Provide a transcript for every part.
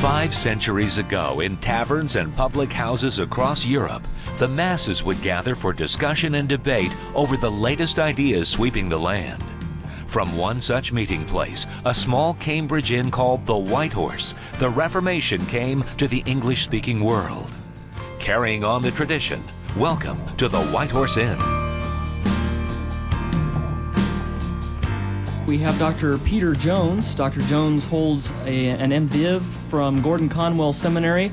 5 centuries ago, in taverns and public houses across Europe, the masses would gather for discussion and debate over the latest ideas sweeping the land. From one such meeting place, a small Cambridge inn called the White Horse, the Reformation came to the English-speaking world. Carrying on the tradition, welcome to the White Horse Inn. We have Dr. Peter Jones. Dr. Jones holds an MDiv from Gordon Conwell Seminary,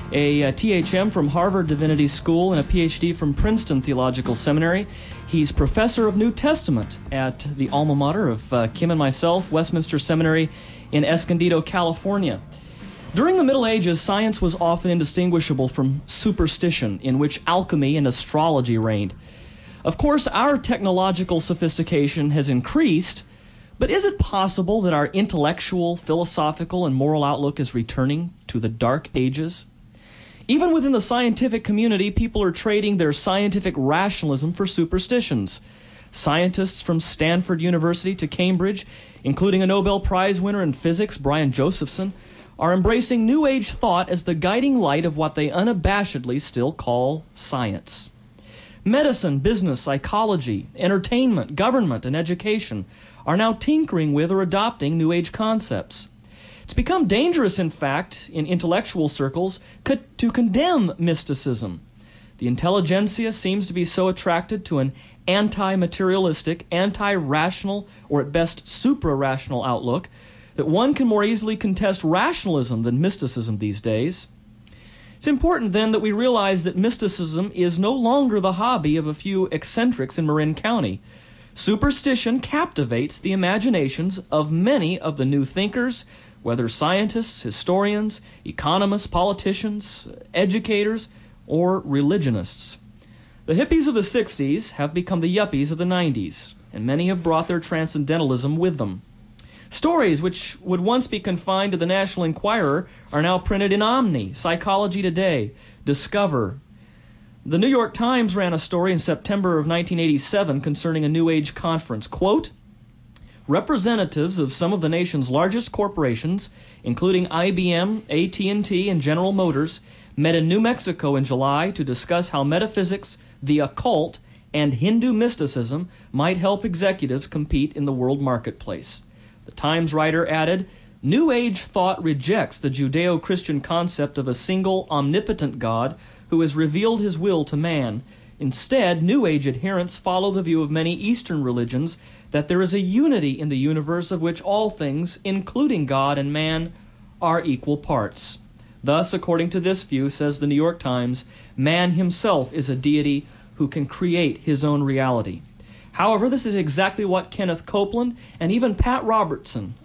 a THM from Harvard Divinity School, and a PhD from Princeton Theological Seminary. He's professor of New Testament at the alma mater of Kim and myself, Westminster Seminary in Escondido, California. During the Middle Ages, science was often indistinguishable from superstition, in which alchemy and astrology reigned. Of course, our technological sophistication has increased, but is it possible that our intellectual, philosophical, and moral outlook is returning to the Dark Ages? Even within the scientific community, people are trading their scientific rationalism for superstitions. Scientists from Stanford University to Cambridge, including a Nobel Prize winner in physics, Brian Josephson, are embracing New Age thought as the guiding light of what they unabashedly still call science. Medicine, business, psychology, entertainment, government, and education are now tinkering with or adopting New Age concepts. It's become dangerous, in fact, in intellectual circles to condemn mysticism. The intelligentsia seems to be so attracted to an anti-materialistic, anti-rational, or at best supra-rational outlook that one can more easily contest rationalism than mysticism these days. It's important, then, that we realize that mysticism is no longer the hobby of a few eccentrics in Marin County. Superstition captivates the imaginations of many of the new thinkers, whether scientists, historians, economists, politicians, educators, or religionists. The hippies of the 60s have become the yuppies of the 90s, and many have brought their transcendentalism with them. Stories which would once be confined to the National Enquirer are now printed in Omni, Psychology Today, Discover. The New York Times ran a story in September of 1987 concerning a New Age conference. Quote, representatives of some of the nation's largest corporations, including IBM, AT&T, and General Motors, met in New Mexico in July to discuss how metaphysics, the occult, and Hindu mysticism might help executives compete in the world marketplace. The Times writer added, New Age thought rejects the Judeo-Christian concept of a single, omnipotent God who has revealed his will to man. Instead, New Age adherents follow the view of many Eastern religions that there is a unity in the universe of which all things, including God and man, are equal parts. Thus, according to this view, says the New York Times, man himself is a deity who can create his own reality. However, this is exactly what Kenneth Copeland and even Pat Robertson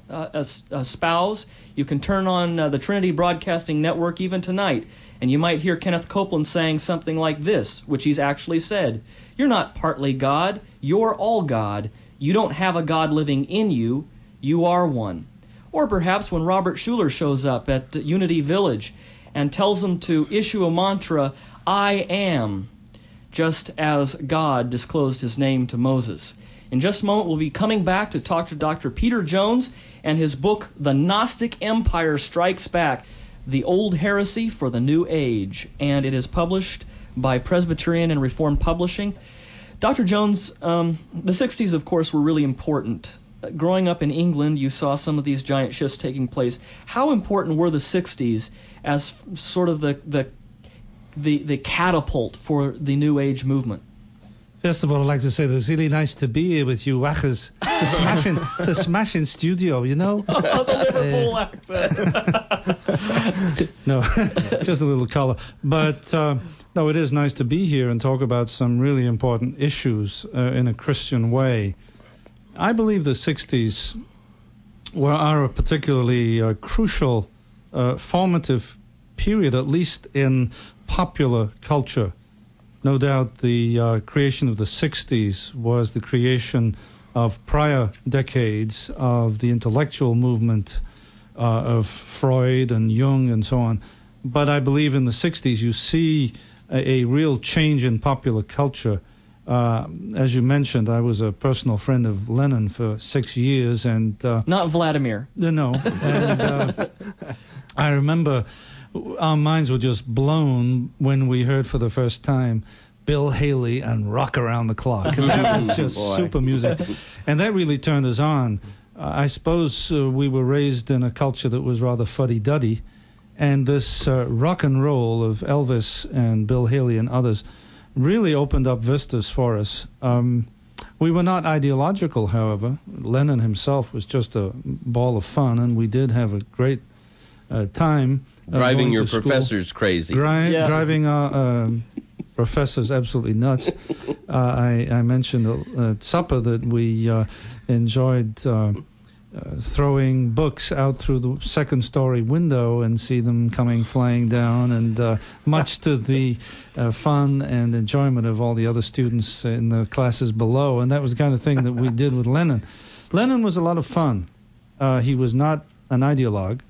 espouse. You can turn on the Trinity Broadcasting Network even tonight, and you might hear Kenneth Copeland saying something like this, which he's actually said. You're not partly God, you're all God. You don't have a God living in you, you are one. Or perhaps when Robert Schuller shows up at Unity Village and tells them to issue a mantra, I am, just as God disclosed his name to Moses. In just a moment, we'll be coming back to talk to Dr. Peter Jones and his book, The Gnostic Empire Strikes Back, The Old Heresy for the New Age, and it is published by Presbyterian and Reformed Publishing. Dr. Jones, the 60s, of course, were really important. Growing up in England, you saw some of these giant shifts taking place. How important were the 60s as sort of the catapult for the New Age movement? First of all, I'd like to say that it's really nice to be here with you whackers. It's a smashing studio, you know? Oh, the Liverpool accent. No, just a little color. But, no, it is nice to be here and talk about some really important issues in a Christian way. I believe the 60s are a particularly crucial, formative period, at least in popular culture. No doubt the creation of the 60s was the creation of prior decades of the intellectual movement of Freud and Jung and so on. But I believe in the 60s you see a real change in popular culture. As you mentioned, I was a personal friend of Lenin for 6 years, and not Vladimir. No, and I remember our minds were just blown when we heard for the first time Bill Haley and Rock Around the Clock. That was just super music. And that really turned us on. I suppose we were raised in a culture that was rather fuddy-duddy, and this rock and roll of Elvis and Bill Haley and others really opened up vistas for us. We were not ideological, however. Lennon himself was just a ball of fun, and we did have a great time. Driving your professors crazy. Driving our professors absolutely nuts. I mentioned at supper that we enjoyed throwing books out through the second-story window and see them coming flying down, and much to the fun and enjoyment of all the other students in the classes below. And that was the kind of thing that we did with Lennon. Lennon was a lot of fun. He was not an ideologue.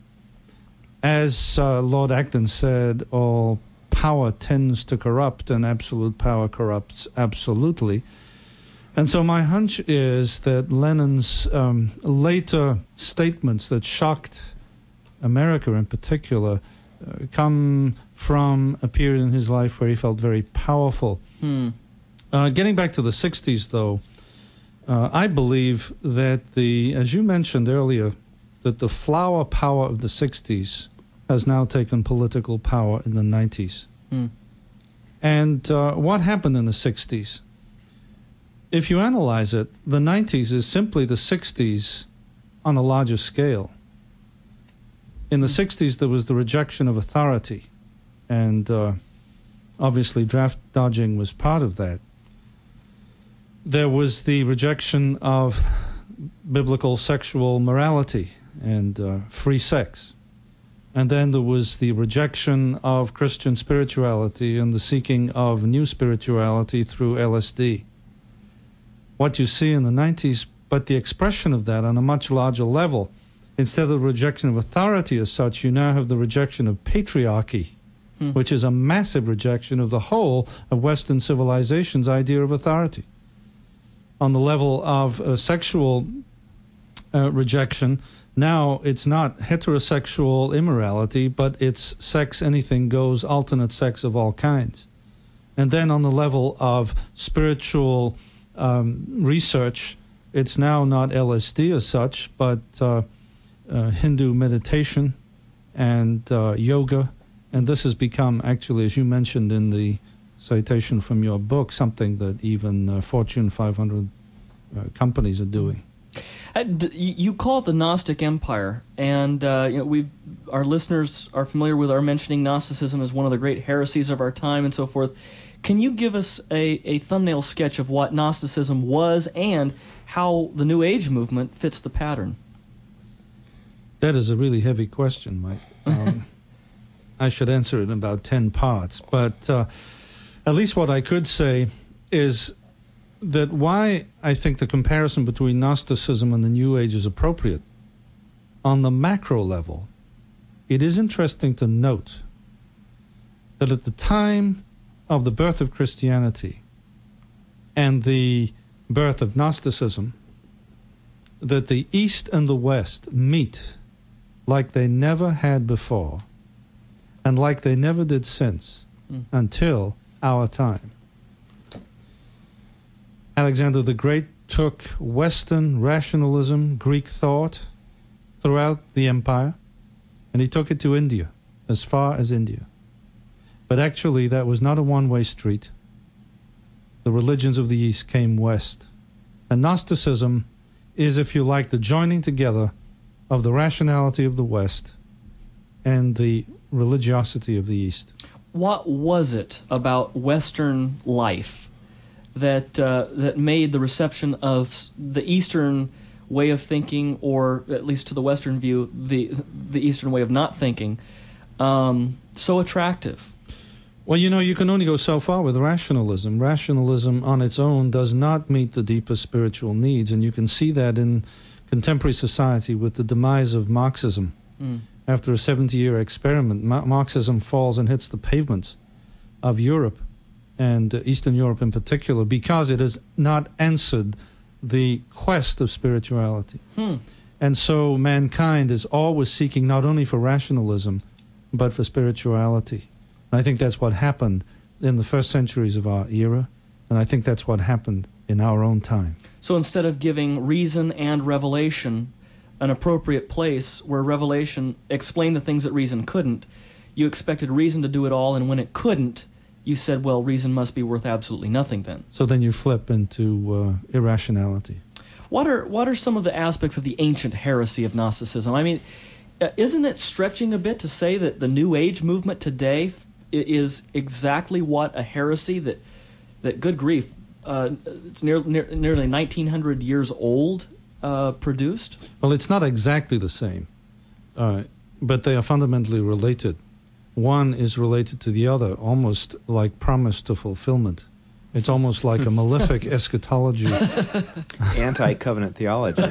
As Lord Acton said, all power tends to corrupt, and absolute power corrupts absolutely. And so my hunch is that Lennon's later statements that shocked America in particular come from a period in his life where he felt very powerful. Getting back to the 60s, though, I believe that as you mentioned earlier, that the flower power of the 60s has now taken political power in the 90s. And what happened in the 60s? If you analyze it, the 90s is simply the 60s on a larger scale. In the 60s, there was the rejection of authority, and obviously draft dodging was part of that. There was the rejection of biblical sexual morality and free sex. And then there was the rejection of Christian spirituality and the seeking of new spirituality through LSD. What you see in the 90s, but the expression of that on a much larger level. Instead of the rejection of authority as such, you now have the rejection of patriarchy, which is a massive rejection of the whole of Western civilization's idea of authority. On the level of sexual rejection, now it's not heterosexual immorality, but it's sex, anything goes, alternate sex of all kinds. And then on the level of spiritual research, it's now not LSD as such, but Hindu meditation and yoga. And this has become, actually, as you mentioned in the citation from your book, something that even Fortune 500 companies are doing. You call it the Gnostic Empire, and our listeners are familiar with our mentioning Gnosticism as one of the great heresies of our time and so forth. Can you give us a thumbnail sketch of what Gnosticism was and how the New Age movement fits the pattern? That is a really heavy question, Mike. I should answer it in about 10 parts, but at least what I could say is that why I think the comparison between Gnosticism and the New Age is appropriate. On the macro level, it is interesting to note that at the time of the birth of Christianity and the birth of Gnosticism, that the East and the West meet like they never had before and like they never did since until our time. Alexander the Great took Western rationalism, Greek thought, throughout the empire, and he took it to India, as far as India. But actually, that was not a one-way street. The religions of the East came west. And Gnosticism is, if you like, the joining together of the rationality of the West and the religiosity of the East. What was it about Western life that made the reception of the Eastern way of thinking, or at least to the Western view, the Eastern way of not thinking, so attractive? Well, you can only go so far with rationalism. Rationalism on its own does not meet the deepest spiritual needs, and you can see that in contemporary society with the demise of Marxism. After a 70-year experiment, Marxism falls and hits the pavements of Europe, and Eastern Europe in particular, because it has not answered the quest of spirituality. And so mankind is always seeking not only for rationalism, but for spirituality. And I think that's what happened in the first centuries of our era, and I think that's what happened in our own time. So instead of giving reason and revelation an appropriate place where revelation explained the things that reason couldn't, you expected reason to do it all, and when it couldn't, you said, well, reason must be worth absolutely nothing then. So then you flip into irrationality. What are some of the aspects of the ancient heresy of Gnosticism? I mean, isn't it stretching a bit to say that the New Age movement today is exactly what a heresy that good grief, it's nearly 1,900 years old, produced? Well, it's not exactly the same, but they are fundamentally related. One is related to the other, almost like promise to fulfillment. It's almost like a malefic eschatology. Anti-covenant theology.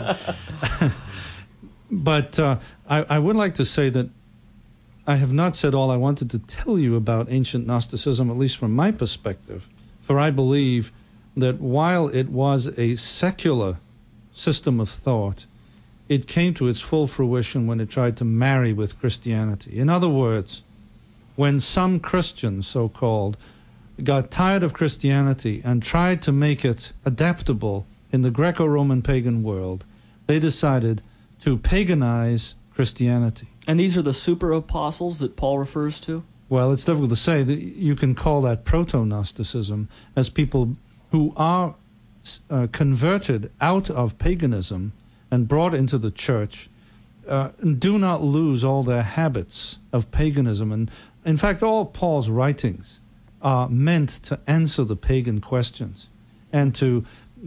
But I would like to say that I have not said all I wanted to tell you about ancient Gnosticism, at least from my perspective, for I believe that while it was a secular system of thought, it came to its full fruition when it tried to marry with Christianity. In other words, when some Christians, so-called, got tired of Christianity and tried to make it adaptable in the Greco-Roman pagan world, they decided to paganize Christianity. And these are the super apostles that Paul refers to? Well, it's difficult to say. You can call that proto-Gnosticism, as people who are converted out of paganism and brought into the church do not lose all their habits of paganism. And in fact, all Paul's writings are meant to answer the pagan questions and to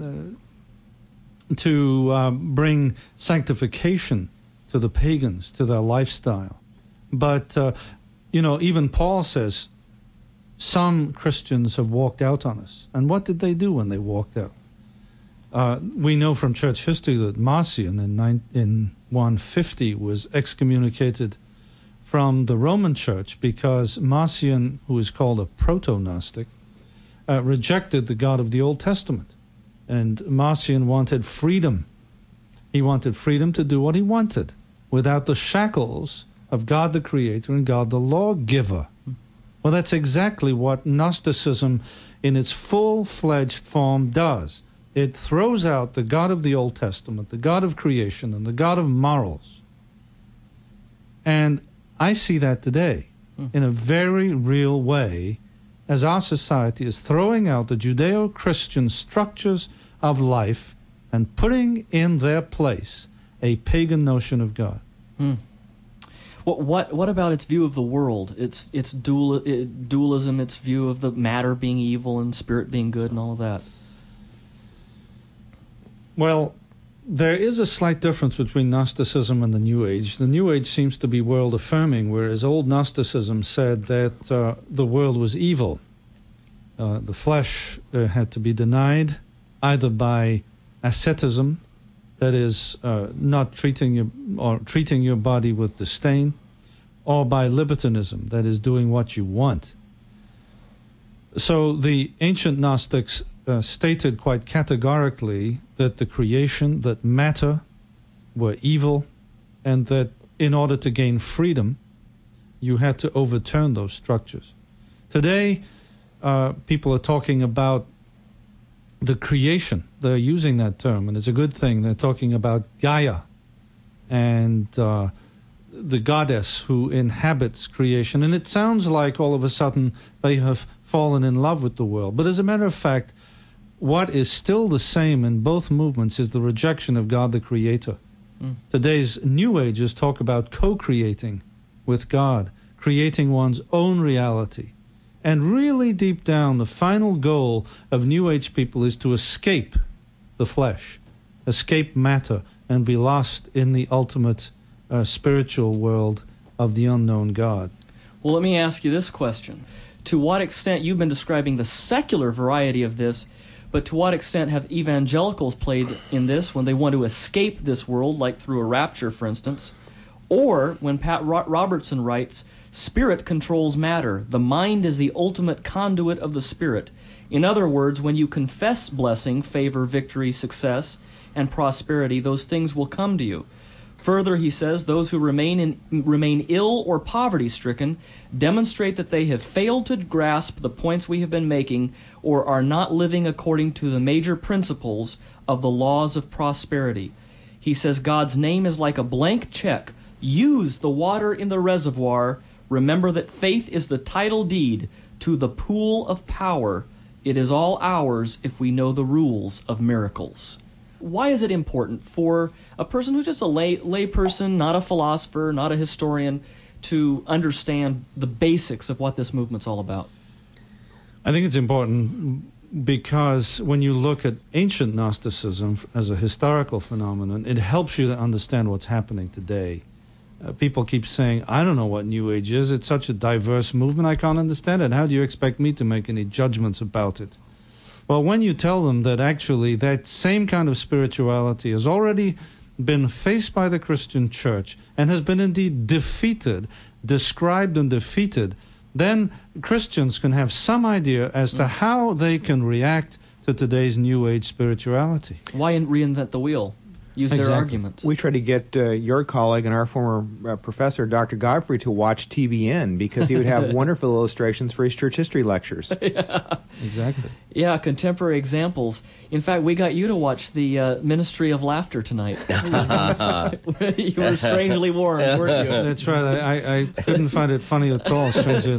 bring sanctification to the pagans, to their lifestyle. But, even Paul says, some Christians have walked out on us. And what did they do when they walked out? We know from church history that Marcion in 150 was excommunicated from the Roman Church because Marcion, who is called a proto-Gnostic, rejected the God of the Old Testament. And Marcion wanted freedom. He wanted freedom to do what he wanted without the shackles of God the Creator and God the Lawgiver. Well, that's exactly what Gnosticism in its full-fledged form does. It throws out the God of the Old Testament, the God of creation, and the God of morals. And I see that today in a very real way as our society is throwing out the Judeo-Christian structures of life and putting in their place a pagan notion of God. What about its view of the world? Its dualism, its view of the matter being evil and spirit being good and all of that? Well, there is a slight difference between Gnosticism and the New Age. The New Age seems to be world-affirming, whereas old Gnosticism said that the world was evil. The flesh had to be denied, either by asceticism, that is, not treating your body with disdain, or by libertinism, that is, doing what you want. So the ancient Gnostics stated quite categorically that the creation, that matter, were evil, and that in order to gain freedom, you had to overturn those structures. Today, people are talking about the creation. They're using that term, and it's a good thing. They're talking about Gaia and the goddess who inhabits creation. And it sounds like all of a sudden they have fallen in love with the world. But as a matter of fact, what is still the same in both movements is the rejection of God the Creator. Today's New Agers talk about co-creating with God, creating one's own reality. And really deep down, the final goal of New Age people is to escape the flesh, escape matter, and be lost in the ultimate spiritual world of the unknown God. Well, let me ask you this question. To what extent, you've been describing the secular variety of this, but to what extent have evangelicals played in this when they want to escape this world, like through a rapture, for instance? Or, when Pat Robertson writes, spirit controls matter. The mind is the ultimate conduit of the spirit. In other words, when you confess blessing, favor, victory, success, and prosperity, those things will come to you. Further, he says, those who remain ill or poverty-stricken demonstrate that they have failed to grasp the points we have been making or are not living according to the major principles of the laws of prosperity. He says God's name is like a blank check. Use the water in the reservoir. Remember that faith is the title deed to the pool of power. It is all ours if we know the rules of miracles. Why is it important for a person who's just a lay person, not a philosopher, not a historian, to understand the basics of what this movement's all about? I think it's important because when you look at ancient Gnosticism as a historical phenomenon, it helps you to understand what's happening today. People keep saying, I don't know what New Age is. It's such a diverse movement, I can't understand it. How do you expect me to make any judgments about it? Well, when you tell them that actually that same kind of spirituality has already been faced by the Christian church and has been indeed defeated, described and defeated, then Christians can have some idea as to how they can react to today's New Age spirituality. Why reinvent the wheel? Use their arguments. We tried to get your colleague and our former professor, Dr. Godfrey, to watch TBN because he would have wonderful illustrations for his church history lectures. Yeah. Exactly. Yeah, contemporary examples. In fact, we got you to watch the Ministry of Laughter tonight. You were strangely warm, weren't you? That's right. I couldn't find it funny at all, strangely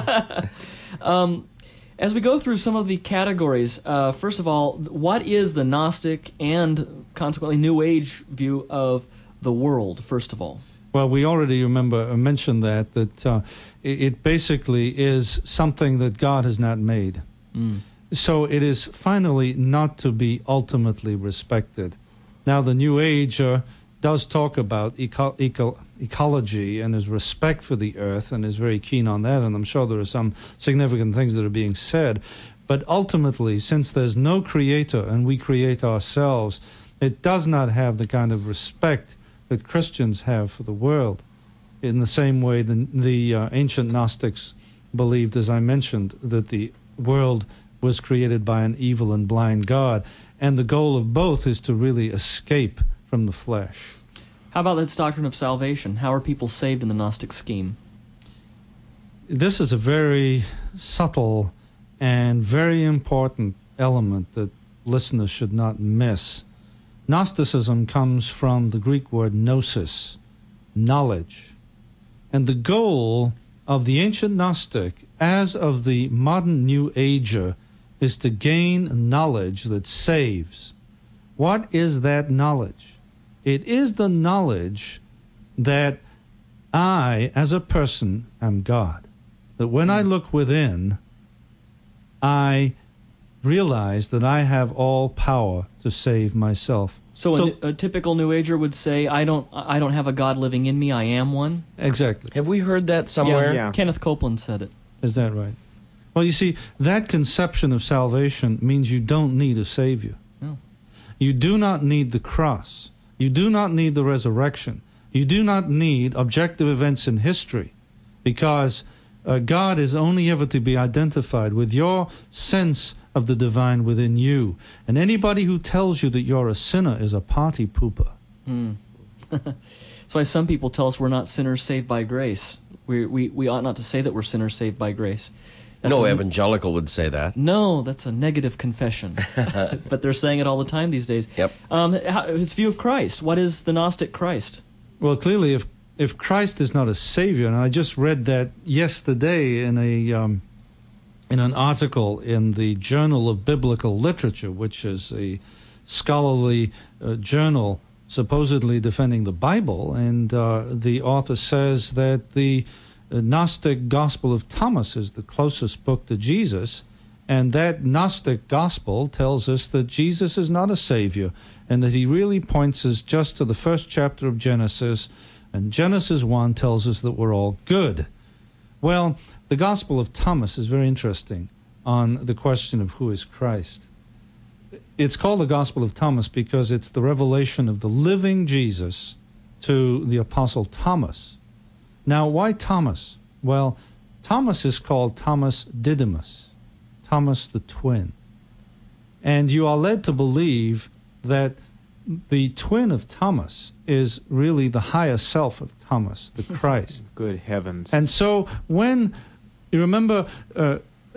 enough. As we go through some of the categories, first of all, what is the Gnostic and consequently New Age view of the world, first of all? Well, we already mentioned that it basically is something that God has not made. So it is finally not to be ultimately respected. Now, the New Age does talk about ecology and his respect for the earth and is very keen on that, and I'm sure there are some significant things that are being said. But ultimately, since there's no creator and we create ourselves, it does not have the kind of respect that Christians have for the world. In the same way, the ancient Gnostics believed, as I mentioned, that the world was created by an evil and blind God, and the goal of both is to really escape from the flesh. How about this doctrine of salvation? How are people saved in the Gnostic scheme? This is a very subtle and very important element that listeners should not miss. Gnosticism comes from the Greek word gnosis, knowledge. And the goal of the ancient Gnostic, as of the modern New Ager, is to gain knowledge that saves. What is that knowledge? It is the knowledge that I, as a person, am God. That when I look within, I realize that I have all power to save myself. So a typical New Ager would say, I don't have a God living in me, I am one? Exactly. Have we heard that somewhere? Yeah. Kenneth Copeland said it. Is that right? Well, you see, that conception of salvation means you don't need a Savior. No. You do not need the cross. You do not need the resurrection. You do not need objective events in history, because God is only ever to be identified with your sense of the divine within you. And anybody who tells you that you're a sinner is a party pooper. That's why some people tell us we're not sinners saved by grace. We ought not to say that we're sinners saved by grace. No evangelical would say that. No, that's a negative confession. But they're saying it all the time these days. Yep. Its view of Christ. What is the Gnostic Christ? Well, clearly, if Christ is not a Savior, and I just read that yesterday in an article in the Journal of Biblical Literature, which is a scholarly journal supposedly defending the Bible, and the author says that the Gnostic Gospel of Thomas is the closest book to Jesus, and that Gnostic Gospel tells us that Jesus is not a Savior, and that he really points us just to the first chapter of Genesis, and Genesis 1 tells us that we're all good. Well, the Gospel of Thomas is very interesting on the question of who is Christ. It's called the Gospel of Thomas because it's the revelation of the living Jesus to the Apostle Thomas. Now, why Thomas? Well, Thomas is called Thomas Didymus. Thomas the twin. And you are led to believe that the twin of Thomas is really the higher self of Thomas, the Christ. Good heavens. And so when, you remember at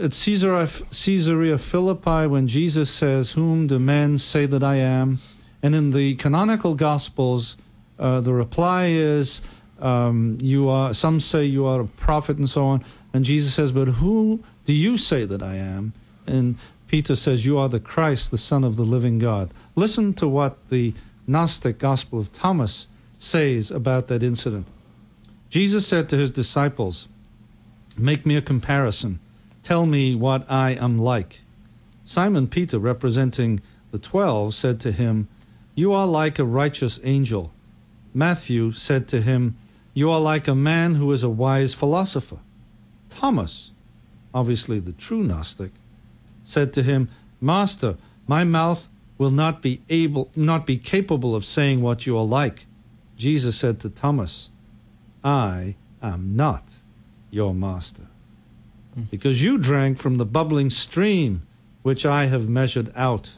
Caesarea Philippi, when Jesus says, "Whom do men say that I am?" And in the canonical Gospels, the reply is, "You are. Some say you are a prophet," and so on. And Jesus says, "But who do you say that I am?" And Peter says, "You are the Christ, the Son of the living God." Listen to what the Gnostic Gospel of Thomas says about that incident. Jesus said to his disciples, "Make me a comparison. Tell me what I am like." Simon Peter, representing the 12, said to him, "You are like a righteous angel." Matthew said to him, "You are like a man who is a wise philosopher." Thomas, obviously the true Gnostic, said to him, "Master, my mouth will not be capable of saying what you are like." Jesus said to Thomas, "I am not your master, because you drank from the bubbling stream which I have measured out."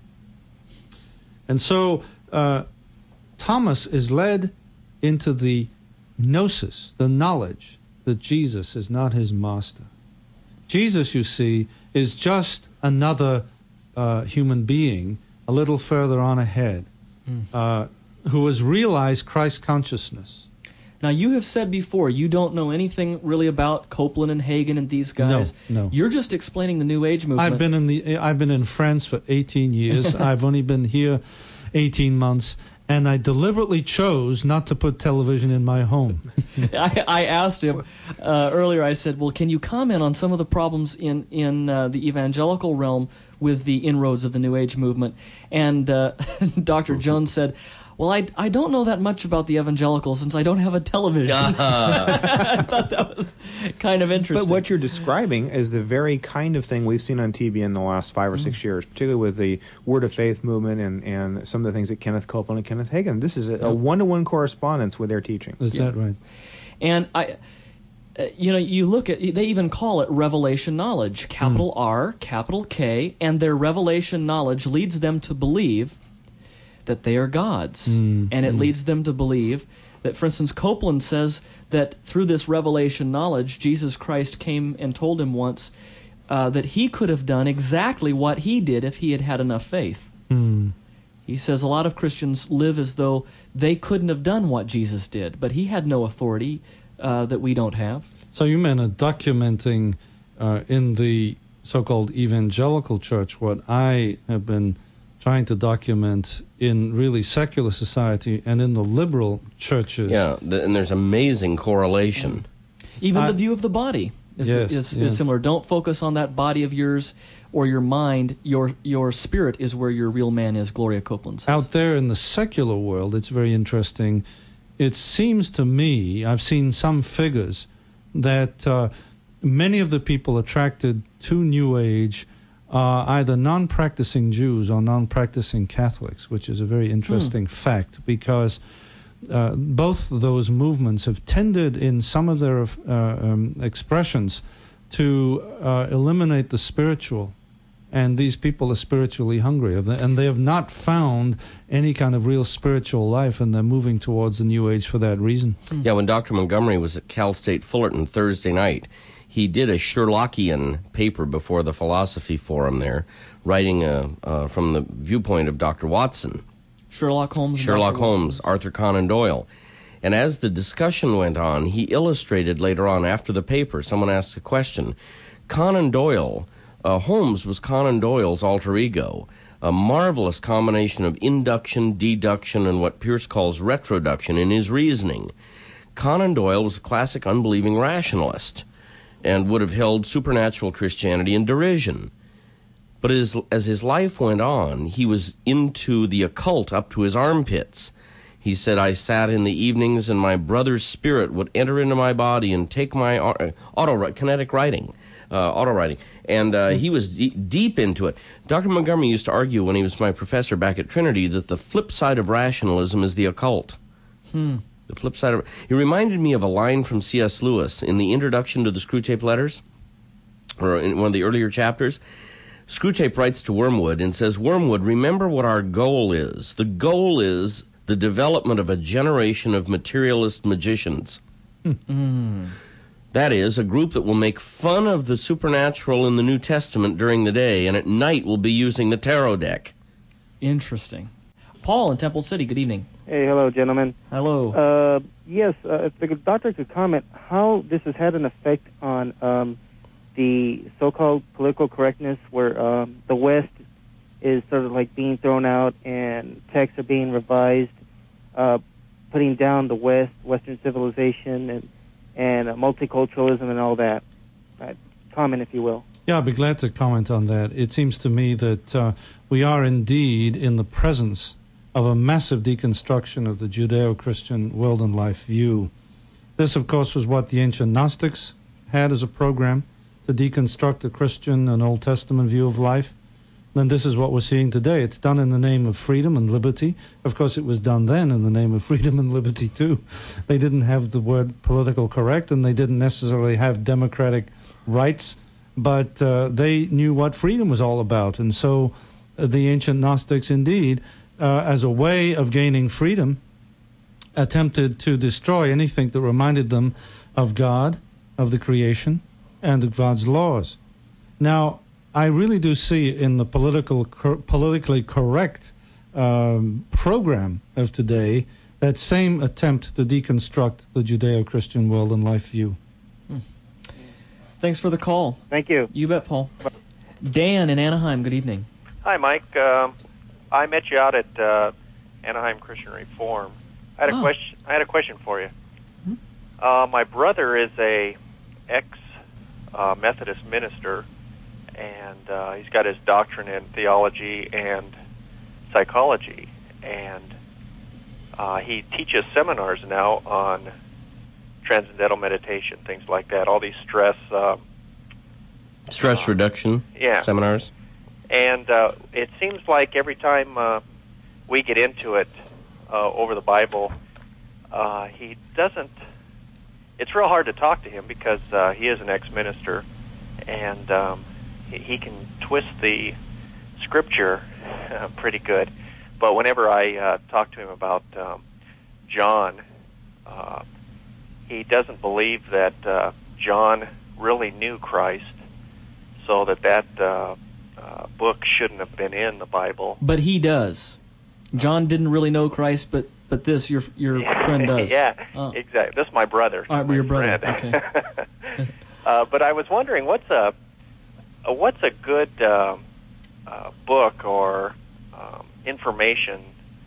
And so Thomas is led into the gnosis, the knowledge that Jesus is not his master. Jesus, you see, is just another human being a little further on ahead who has realized Christ consciousness. Now, you have said before you don't know anything really about Copeland and Hagen and these guys. No. You're just explaining the New Age movement. I've been in France for 18 years. I've only been here 18 months. And I deliberately chose not to put television in my home. I asked him earlier, I said, well, can you comment on some of the problems in the evangelical realm with the inroads of the New Age movement? And Dr. Jones said, well, I don't know that much about the evangelicals since I don't have a television. I thought that was kind of interesting. But what you're describing is the very kind of thing we've seen on TV in the last 5 or 6 years, particularly with the Word of Faith movement and some of the things that Kenneth Copeland and Kenneth Hagen. This is a one-to-one correspondence with their teaching. Is that right? And you look at, they even call it revelation knowledge, capital R, capital K, and their revelation knowledge leads them to believe that they are gods. And it leads them to believe that, for instance, Copeland says that through this revelation knowledge, Jesus Christ came and told him once that he could have done exactly what he did if he had had enough faith. He says a lot of Christians live as though they couldn't have done what Jesus did, but he had no authority that we don't have. So you meant documenting in the so-called evangelical church what I have been trying to document in really secular society and in the liberal churches. Yeah, and there's amazing correlation. Even the view of the body is similar. Don't focus on that body of yours or your mind. Your spirit is where your real man is, Gloria Copeland says. Out there in the secular world, it's very interesting. It seems to me, I've seen some figures, that many of the people attracted to New Age are either non-practicing Jews or non-practicing Catholics, which is a very interesting fact, because both those movements have tended in some of their expressions to eliminate the spiritual. And these people are spiritually hungry, and they have not found any kind of real spiritual life, and they're moving towards the New Age for that reason. Yeah, when Dr. Montgomery was at Cal State Fullerton Thursday night, he did a Sherlockian paper before the Philosophy Forum there, writing from the viewpoint of Dr. Watson. Sherlock Holmes, Arthur Conan Doyle. And as the discussion went on, he illustrated later on after the paper, someone asked a question. Conan Doyle, Holmes was Conan Doyle's alter ego, a marvelous combination of induction, deduction, and what Peirce calls retroduction in his reasoning. Conan Doyle was a classic unbelieving rationalist and would have held supernatural Christianity in derision. But as his life went on, he was into the occult up to his armpits. He said, I sat in the evenings and my brother's spirit would enter into my body and take my kinetic writing, auto writing. And he was deep into it. Dr. Montgomery used to argue when he was my professor back at Trinity that the flip side of rationalism is the occult. The flip side of it reminded me of a line from C.S. Lewis in the introduction to the Screwtape Letters, or in one of the earlier chapters, Screwtape writes to Wormwood and says, Wormwood, remember what our goal is. The goal is the development of a generation of materialist magicians. That is, a group that will make fun of the supernatural in the New Testament during the day, and at night will be using the tarot deck. Interesting. Paul in Temple City, good evening. Hey, hello, gentlemen. Hello. Yes, if the doctor could comment how this has had an effect on the so-called political correctness, where the West is sort of like being thrown out and texts are being revised, putting down the Western civilization and multiculturalism and all that. Comment, if you will. Yeah, I'd be glad to comment on that. It seems to me that we are indeed in the presence of a massive deconstruction of the Judeo-Christian world and life view. This, of course, was what the ancient Gnostics had as a program, to deconstruct the Christian and Old Testament view of life. And this is what we're seeing today. It's done in the name of freedom and liberty. Of course, it was done then in the name of freedom and liberty, too. They didn't have the word political correct, and they didn't necessarily have democratic rights, but they knew what freedom was all about. And so the ancient Gnostics, indeed, as a way of gaining freedom, attempted to destroy anything that reminded them of God, of the creation, and of God's laws. Now, I really do see in the politically correct program of today that same attempt to deconstruct the Judeo-Christian world and life view. Thanks for the call. Thank you. You bet, Paul. Dan in Anaheim, good evening. Hi, Mike. I met you out at Anaheim Christian Reform. I had a question for you. My brother is a ex-Methodist minister, and he's got his doctorate in theology and psychology, and he teaches seminars now on transcendental meditation, things like that, all these stress reduction seminars. And it seems like every time we get into it over the Bible, he doesn't... It's real hard to talk to him because he is an ex-minister, and he can twist the Scripture pretty good. But whenever I talk to him about John, he doesn't believe that John really knew Christ, so that book shouldn't have been in the Bible. But he does. John didn't really know Christ, but this your friend does. Yeah, exactly. This is my brother. All right, your brother. Okay. But I was wondering, what's a good book or information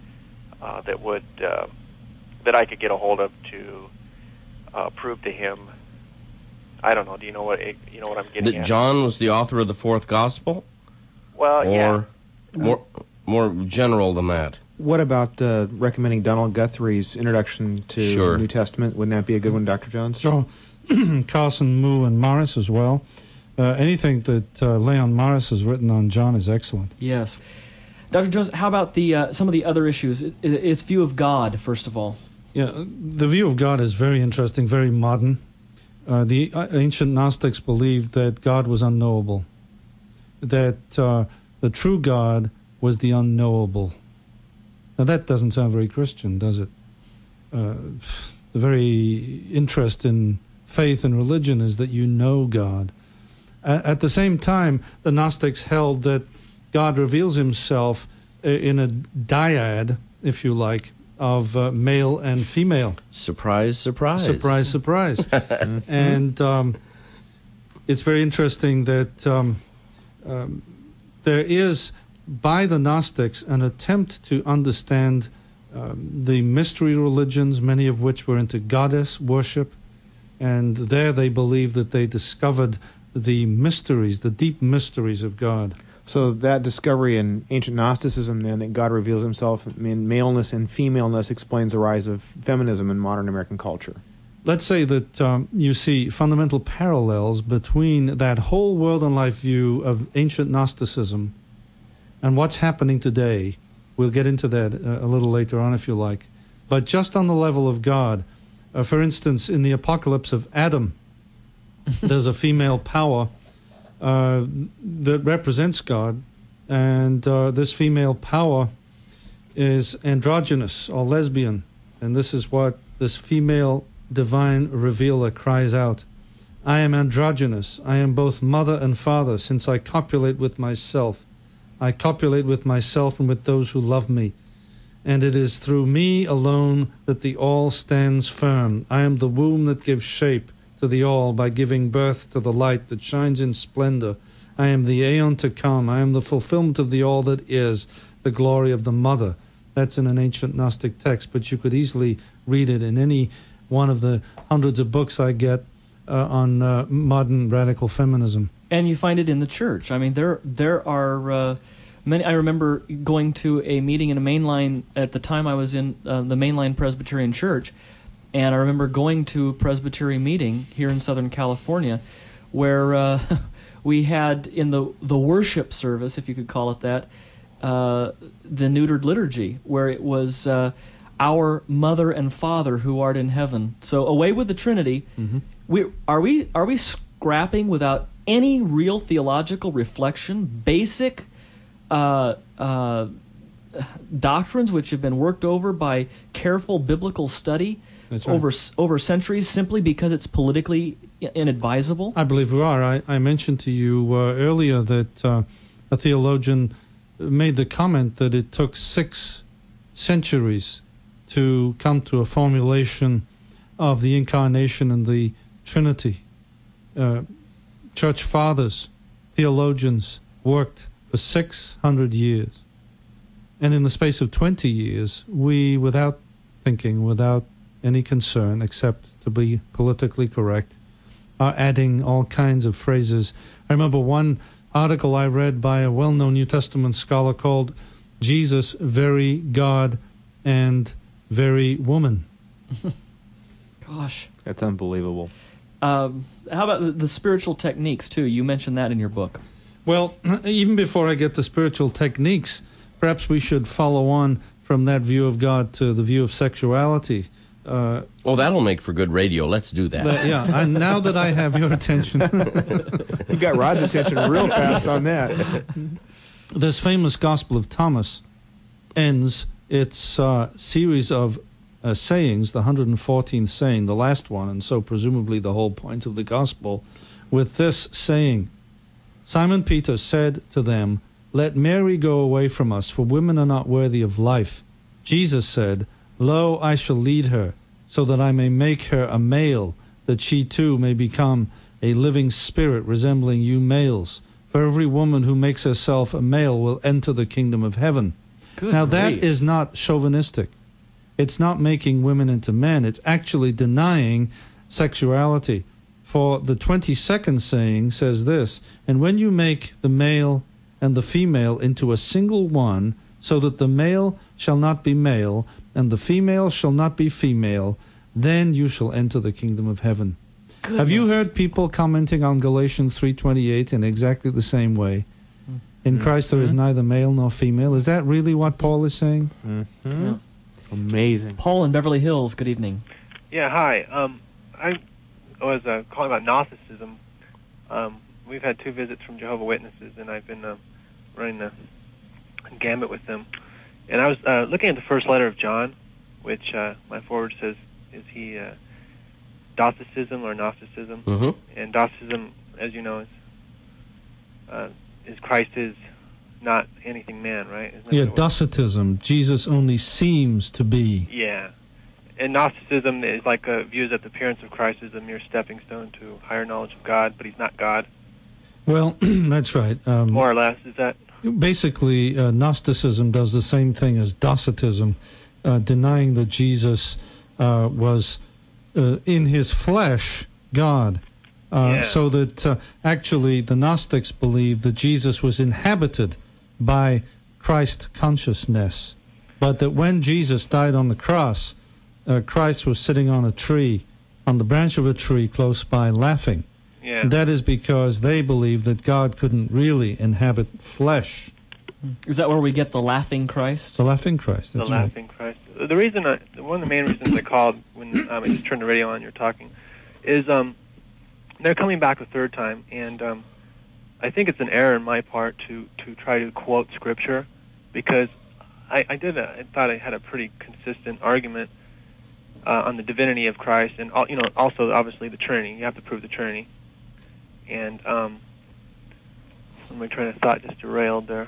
that I could get a hold of to prove to him? I don't know. Do you know what I'm getting at? That John was the author of the fourth gospel? Well, or more general than that. What about recommending Donald Guthrie's Introduction to New Testament? Wouldn't that be a good one, Dr. Jones? Sure. Carson, Moo, and Morris as well. Anything that Leon Morris has written on John is excellent. Yes. Dr. Jones, how about some of the other issues? Its view of God, first of all. Yeah, the view of God is very interesting, very modern. The ancient Gnostics believed that God was unknowable, that the true God was the unknowable. Now, that doesn't sound very Christian, does it? The very interest in faith and religion is that you know God. At the same time, the Gnostics held that God reveals himself in a dyad, if you like, of male and female. Surprise, surprise. Surprise, surprise. And it's very interesting that there is, by the Gnostics, an attempt to understand the mystery religions, many of which were into goddess worship, and there they believe that they discovered the mysteries, the deep mysteries of God. So that discovery in ancient Gnosticism, then, that God reveals himself in maleness and femaleness, explains the rise of feminism in modern American culture. Let's say that you see fundamental parallels between that whole world and life view of ancient Gnosticism and what's happening today. We'll get into that a little later on, if you like. But just on the level of God, for instance, in the apocalypse of Adam, there's a female power that represents God, and this female power is androgynous or lesbian, and this is what this female divine revealer cries out. I am androgynous. I am both mother and father, since I copulate with myself. I copulate with myself and with those who love me. And it is through me alone that the all stands firm. I am the womb that gives shape to the all by giving birth to the light that shines in splendor. I am the aeon to come. I am the fulfillment of the all that is, the glory of the mother. That's in an ancient Gnostic text, but you could easily read it in any one of the hundreds of books I get on modern radical feminism. And you find it in the church. I mean, there are many. I remember going to a meeting in a mainline, at the time I was in the mainline Presbyterian Church, and I remember going to a Presbyterian meeting here in Southern California where we had in the worship service, if you could call it that, the neutered liturgy, where it was our mother and father who art in heaven. So away with the Trinity. Mm-hmm. Are we scrapping without any real theological reflection, basic doctrines which have been worked over by careful biblical study over centuries, simply because it's politically inadvisable? I believe we are. I mentioned to you earlier that a theologian made the comment that it took 6 centuries to come to a formulation of the Incarnation and the Trinity. Church fathers, theologians worked for 600 years. And in the space of 20 years, we, without thinking, without any concern, except to be politically correct, are adding all kinds of phrases. I remember one article I read by a well-known New Testament scholar called Jesus, Very God and Very Woman. Gosh. That's unbelievable. How about the spiritual techniques, too? You mentioned that in your book. Well, even before I get to spiritual techniques, perhaps we should follow on from that view of God to the view of sexuality. That'll make for good radio. Let's do that. Yeah, and now that I have your attention. You got Rod's attention real fast on that. This famous Gospel of Thomas ends its series of sayings, the 114th saying, the last one, and so presumably the whole point of the Gospel, with this saying, Simon Peter said to them, Let Mary go away from us, for women are not worthy of life. Jesus said, Lo, I shall lead her, so that I may make her a male, that she too may become a living spirit resembling you males. For every woman who makes herself a male will enter the kingdom of heaven. Good now, grief. That is not chauvinistic. It's not making women into men. It's actually denying sexuality. For the 22nd saying says this, And when you make the male and the female into a single one, so that the male shall not be male, and the female shall not be female, then you shall enter the kingdom of heaven. Goodness. Have you heard people commenting on Galatians 3:28 in exactly the same way? In Christ there is neither male nor female. Is that really what Paul is saying? Mm-hmm. Yeah. Amazing. Paul in Beverly Hills, good evening. Yeah, hi. I was calling about Gnosticism. We've had 2 visits from Jehovah's Witnesses, and I've been running the gambit with them. And I was looking at the first letter of John, which my forward says, is he Docetism or Gnosticism? Mm-hmm. And Docetism, as you know, is Christ is not anything man, right? Yeah, Docetism. Jesus only seems to be. Yeah. And Gnosticism is like views that the appearance of Christ is a mere stepping stone to higher knowledge of God, but he's not God. Well, that's right. More or less, is that? Basically, Gnosticism does the same thing as Docetism, denying that Jesus was in his flesh God. So that actually the Gnostics believed that Jesus was inhabited by Christ consciousness, but that when Jesus died on the cross, Christ was sitting on a tree, on the branch of a tree close by, laughing. Yeah. And that is because they believed that God couldn't really inhabit flesh. Is that where we get the laughing Christ? The laughing Christ, that's right. The laughing Christ. The reason, one of the main reasons I called when I just turned the radio on and you're talking, is they're coming back a third time, and I think it's an error on my part to try to quote Scripture, because I thought I had a pretty consistent argument on the divinity of Christ, and also obviously the Trinity. You have to prove the Trinity. And my train of thought just derailed there.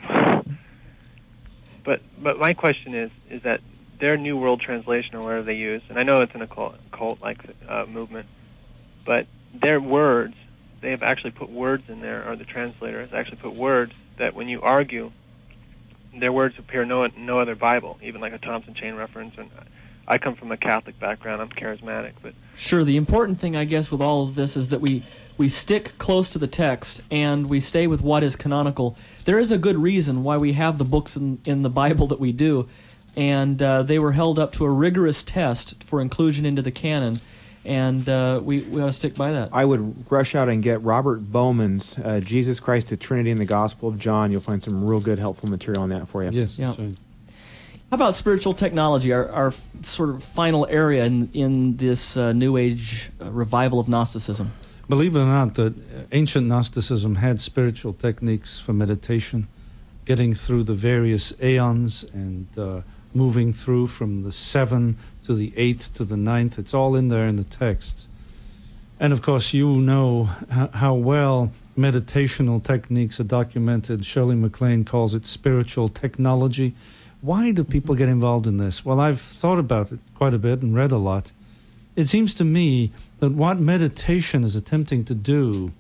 But my question is that their New World Translation, or whatever they use, and I know it's in a cult-like movement, but their words, they have actually put words in there, or the translator has actually put words that when you argue, their words appear in no other Bible, even like a Thompson Chain reference. And I come from a Catholic background. I'm charismatic, but sure. The important thing, I guess, with all of this is that we stick close to the text and we stay with what is canonical. There is a good reason why we have the books in the Bible that we do, and they were held up to a rigorous test for inclusion into the canon. And we ought to stick by that. I would rush out and get Robert Bowman's Jesus Christ, the Trinity, and the Gospel of John. You'll find some real good, helpful material on that for you. Yes, yeah. that's right. How about spiritual technology, our sort of final area in this New Age revival of Gnosticism? Believe it or not, that ancient Gnosticism had spiritual techniques for meditation, getting through the various aeons and moving through from the 7 to the 8th to the 9th. It's all in there in the texts. And of course, you know how well meditational techniques are documented. Shirley MacLaine calls it spiritual technology. Why do people get involved in this? Well, I've thought about it quite a bit and read a lot. It seems to me that what meditation is attempting to do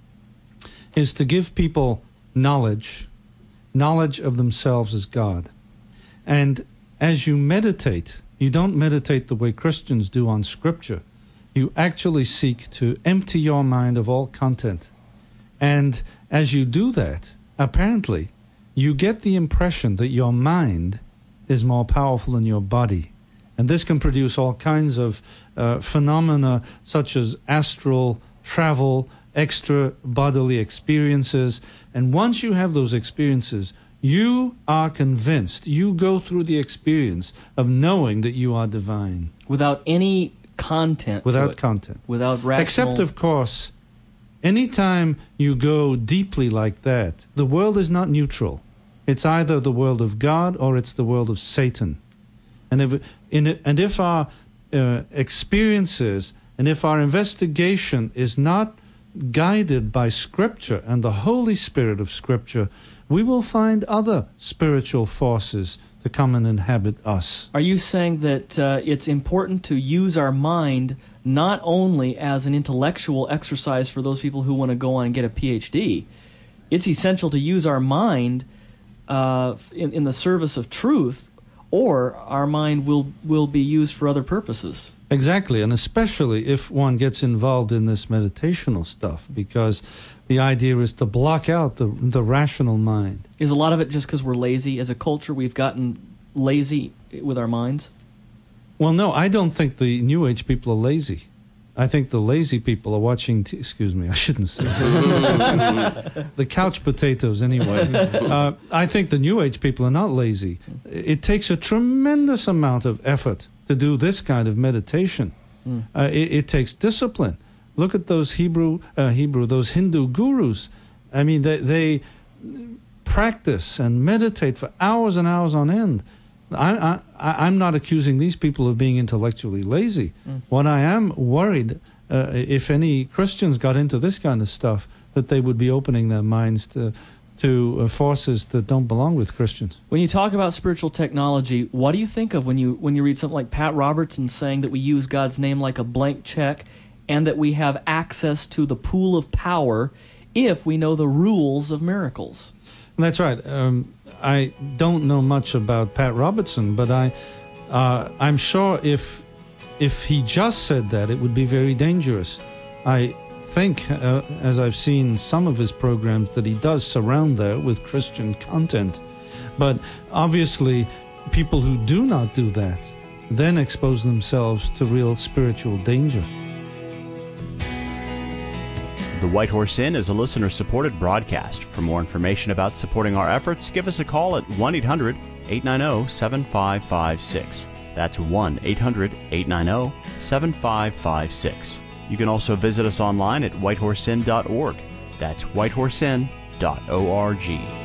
is to give people knowledge of themselves as God. And as you meditate, you don't meditate the way Christians do on Scripture. You actually seek to empty your mind of all content. And as you do that, apparently, you get the impression that your mind is more powerful than your body. And this can produce all kinds of phenomena such as astral travel, extra bodily experiences. And once you have those experiences, you are convinced, you go through the experience of knowing that you are divine. Without any content. Without content. Without rational... Except, of course, anytime you go deeply like that, the world is not neutral. It's either the world of God or it's the world of Satan. And if our experiences and if our investigation is not guided by Scripture and the Holy Spirit of Scripture, we will find other spiritual forces to come and inhabit us. Are you saying that it's important to use our mind not only as an intellectual exercise for those people who want to go on and get a PhD? It's essential to use our mind in the service of truth, or our mind will be used for other purposes. Exactly, and especially if one gets involved in this meditational stuff, because the idea is to block out the rational mind. Is a lot of it just because we're lazy? As a culture, we've gotten lazy with our minds? Well, no, I don't think the New Age people are lazy. I think the lazy people are watching... excuse me, I shouldn't say this. The couch potatoes, anyway. I think the New Age people are not lazy. It takes a tremendous amount of effort to do this kind of meditation. It takes discipline. Look at those those Hindu gurus. I mean, they practice and meditate for hours and hours on end. I'm not accusing these people of being intellectually lazy. What I am worried, if any Christians got into this kind of stuff, that they would be opening their minds to forces that don't belong with Christians. When you talk about spiritual technology, what do you think of when you read something like Pat Robertson saying that we use God's name like a blank check and that we have access to the pool of power if we know the rules of miracles? That's right. I don't know much about Pat Robertson, but I'm sure if he just said that, it would be very dangerous. I think, as I've seen some of his programs, that he does surround that with Christian content. But obviously, people who do not do that then expose themselves to real spiritual danger. The White Horse Inn is a listener-supported broadcast. For more information about supporting our efforts, give us a call at 1-800-890-7556. That's 1-800-890-7556. You can also visit us online at whitehorseinn.org. That's whitehorseinn.org.